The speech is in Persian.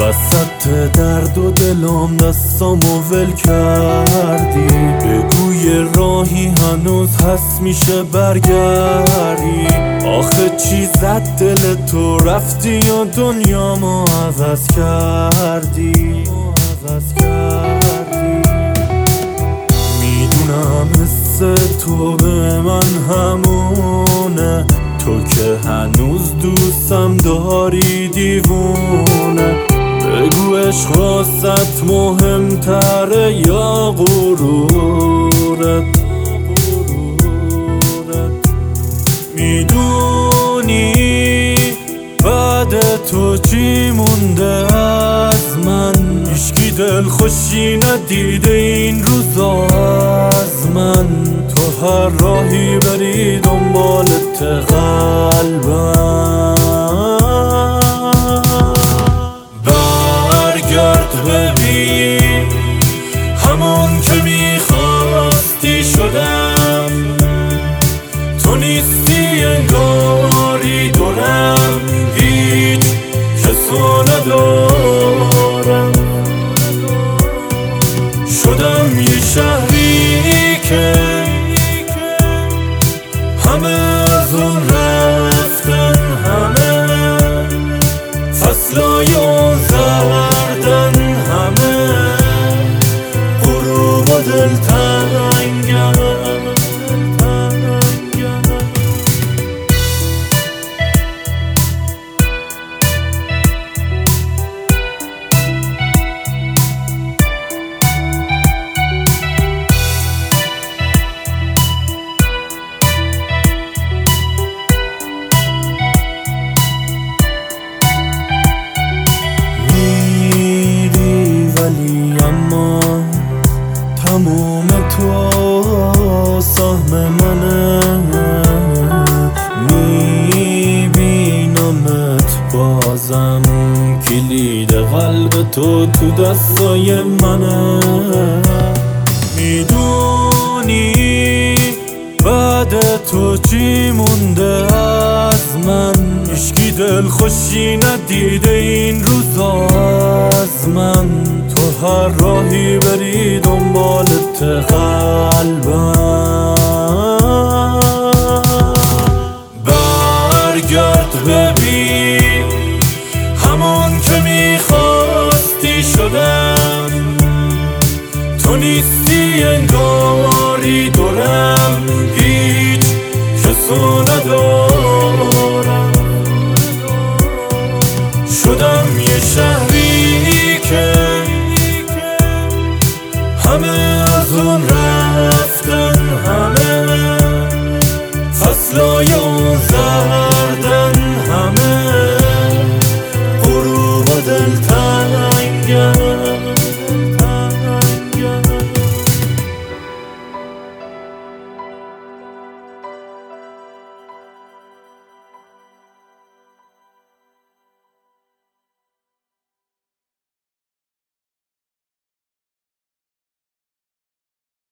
وسط درد و دلم دستامو ول کردی، بگو یه راهی هنوز هست میشه برگردی. آخه چی زد دل تو رفتی یا دنیامو عوض کردی؟ میدونم حس تو به من همونه، تو که هنوز دوستم داری دیوونه. بگو عشق واسط مهمتره یا غرورت؟ میدونی بعد تو چی مونده از من؟ هیچکی دل خوشی ندیده این روزا از من. تو هر راهی بری دنبالت قلبم، برگرد ببین همون که میخواستی شدم. تو نیستی انگاری دورم، هیچ کسو ندارم. شدم یه شهری که همه از اون رفتن، همه فصلای اون زردن، همه غروب و دلتنگم. اما تموم تو سهم منه، میبینمت بازم، کلید قلب تو دستای منه. میدونی بعد تو چی مونده از من؟ هیچکی دل خوشی ندیده این روزا از من. تو هر راهی بری دنبالت قلبم، برگرد ببین همون که میخواستی شدم. تو نیستی انگاری دورم، هیچ کسو ندارم.